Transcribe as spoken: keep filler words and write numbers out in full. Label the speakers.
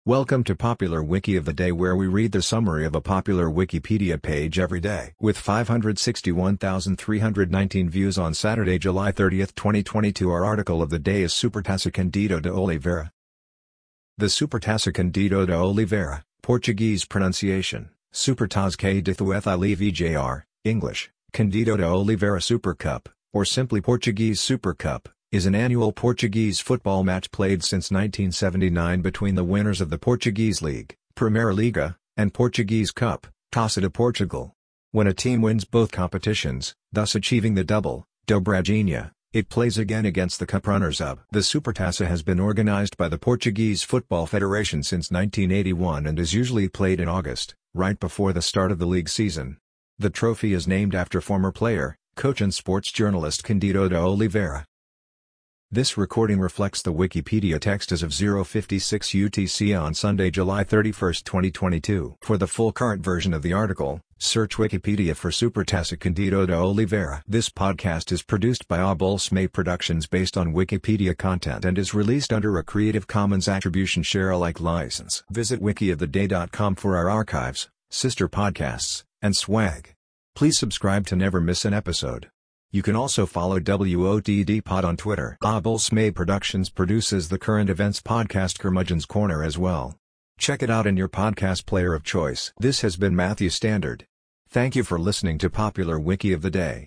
Speaker 1: Welcome to Popular Wiki of the Day, where we read the summary of a popular Wikipedia page every day. With five hundred sixty-one thousand three hundred nineteen views on Saturday, July thirtieth, twenty twenty-two, our article of the day is Supertaça Cândido de Oliveira. The Supertaça Cândido de Oliveira, Portuguese pronunciation, Supertaça Cândido Oliveira, English, Cândido de Oliveira Super Cup, or simply Portuguese Super Cup, is an annual Portuguese football match played since nineteen seventy-nine between the winners of the Portuguese League, Primeira Liga, and Portuguese Cup, Taça de Portugal. When a team wins both competitions, thus achieving the double, dobradinha, it plays again against the cup runners-up. The Supertaça has been organized by the Portuguese Football Federation since nineteen eighty-one and is usually played in August, right before the start of the league season. The trophy is named after former player, coach and sports journalist Cândido de Oliveira. This recording reflects the Wikipedia text as of zero fifty-six U T C on Sunday, July thirty-first, twenty twenty-two. For the full current version of the article, search Wikipedia for Supertaça Cândido de Oliveira. This podcast is produced by A Bolsme Productions based on Wikipedia content and is released under a Creative Commons Attribution Share-alike license. Visit wiki of the day dot com for our archives, sister podcasts, and swag. Please subscribe to never miss an episode. You can also follow W O T D Pod on Twitter. A Bolsme Productions produces the current events podcast Curmudgeon's Corner as well. Check it out in your podcast player of choice. This has been Matthew Standard. Thank you for listening to Popular Wiki of the Day.